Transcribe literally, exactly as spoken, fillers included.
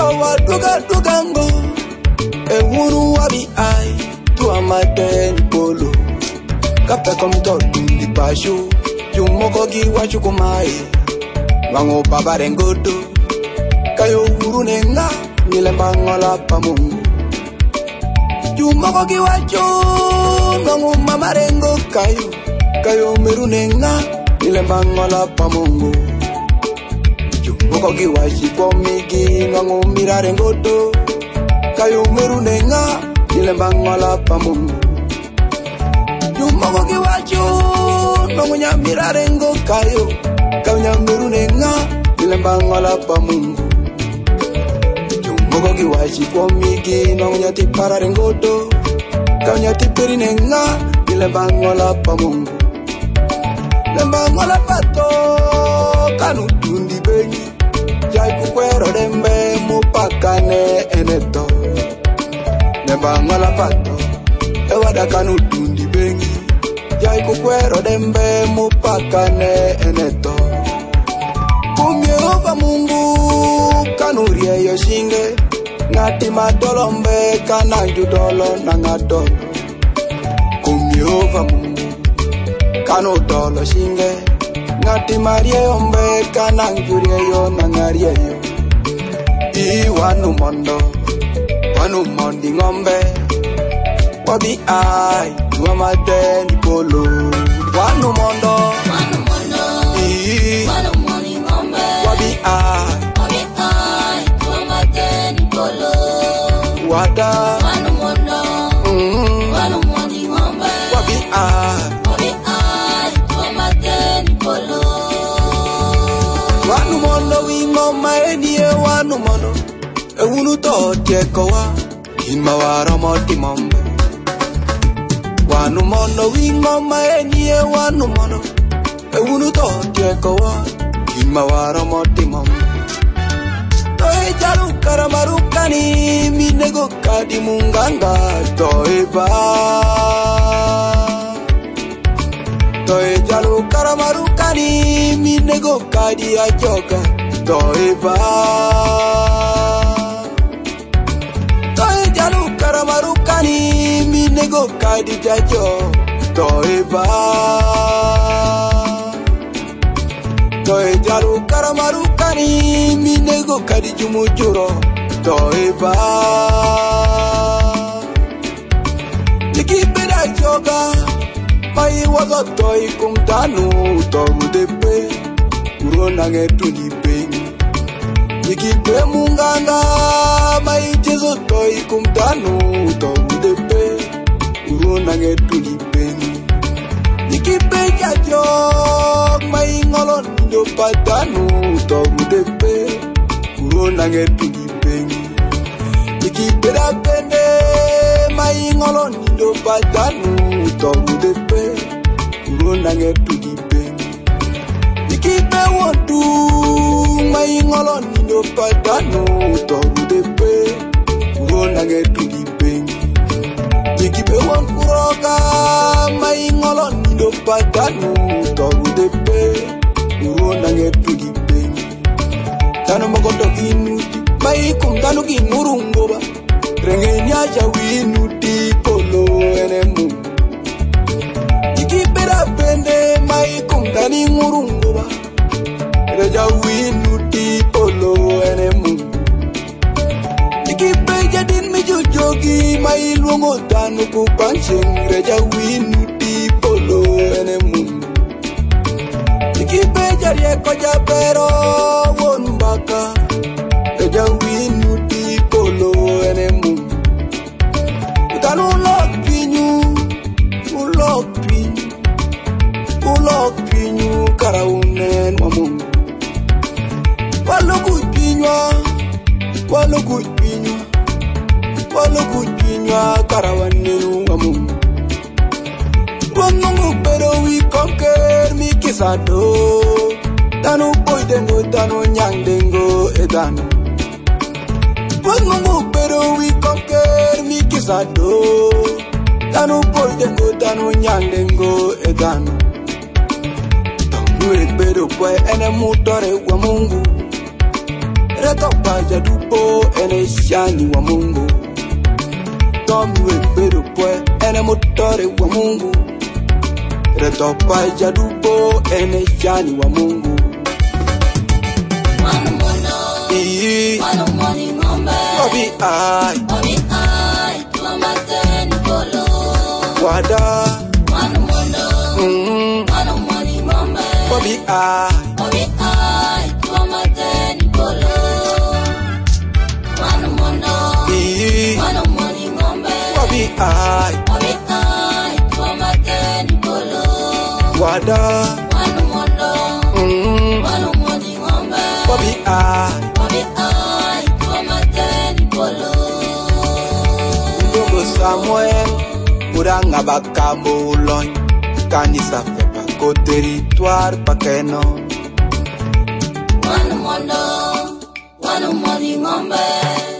wa duga dugango. E wuru wabi ai, tu amate ni polo. Kape kom totu di pashu, jumoko gi wachu kumai. Wango babarengodo, kayo wuru nenga, nilembangola pamungu. Jumoko gi wachu, wango mamarengo kayo, kayo meru nenga, nilembangola pamungu. Jumoko gi wachi pomigi, wango mirarengodo, kayo meru nenga, nilembangola pamungu. Jumoko gi wachu, wango nyamirarengo kayo, kayo nyamiru nenga, nilembangola pamungu. Jumoko gi wachi pomigi, wango nyati pararengodo, kayo nyati peri nenga, nilembangola pamungu. Lembangola pato, kanu tundi bengi, jai kukwero dembe mupakane eneto. Lembangola pato, ewada kanu tundi bengi, jai kukwero dembe mupakane eneto. Kumyehova Mungu kanurie yoshinge, ngati madolombe kananju dolo na ngadolo. Kumyehova Mungu kanu dolo shinge, ngati marie ombe kananjurie yo na ngarie yo. I wanu mondo, wanu mondi ngombe, wabi ai, tuamate ni polo. Wanu mondo, wanu mondo, I wanu mondi ngombe, wabi ai, wabi ai, tuamate ni polo. wada, Wanu mondo, mm, wanu mondi ngombe, wabi ai, wabi ai, tuamate ni polo. wanu mondo wingo maenie wanu mondo, e unu to tiekowa, in mawara moti mombe. Wanu mondo wingo maenie wanu mondo, e unu to tiekowa, in mawara moti mombe. Toe jalu karamarukani, minego kadi munganga, toe ba. Toe jalu karamarukani, minego kadi ajoga, toe ba. Toe jalu karamarukani, minego kadi jajo, toe ba. Toe jalu karamarukani, minego kadi jumujuro, toe ba. Nikipeda joga, mai wazo toi kumtanu, toru depe, urona ngetu nipengi. Nikipe munganga, mai jezo toi kumtanu, toru depe, urona ngetu nipengi. Nikipe jajo, mai ngolon do patanu, toru depe, urona ngetu nipengi. Nikipe da pende, mai ngolon do patanu, toru depe, urona ngetu nipengi. Nikipe wontu, mai ngolon do patanu, toru depe, urona ngetu nipengi. Nikipe wonkuroka, mai ngolon do patanu, toru depe, urona ngetu nipengi. Tano magondo kinuti, mai kumtanu kinurungoba, rengenya jawinuti polo enemu. Nikipera pende mai kumtani ngurungoba, reja winuti polo enemu. Nikipe jadin mijujogi mai luongo tanu kupancheng, reja winuti polo enemu. Nikipe jarie koja pero won baka, reja winuti polo enemu. Utanu lok pinyu, ulok pinyu, ulok pinyu karaunen mamungu. Waluku pinywa, waluku pinywa, waluku pinywa karawanenu mamungu. Wamungu pero we conquer mi kisado, tanu boy dengo tanu nyang dengo edanu. Wamungu pero we conquer mi kisado, tanu boy dengo tanu nyang dengo edanu. Tanu ekbedo kwe ene mutore wa Mungu, Reto paja dupo ene shani wa Mungu. Tomi wepero pwe ene motore wa Mungu. Reto paja dupo ene shani wa Mungu. Manu mono, Ii manu moni ngombe. Obi ai, Obi ai, tuwa mateni polo. wada. Manu mono, Mm, manu moni ngombe. Obi ai, Obi ai, tuwa mateni polo. Manu mono, ii manu moni ngombe. Obi ai, Obi ai, tuwa mateni polo. wada. Manu mono, Mm, manu moni ngombe. Obi ai, Obi ai, tuwa mateni polo. Ndogo Samuel, uranga bakamulon. Kanisa fepa ko territoire pakeno. Manu mono, manu moni ngombe.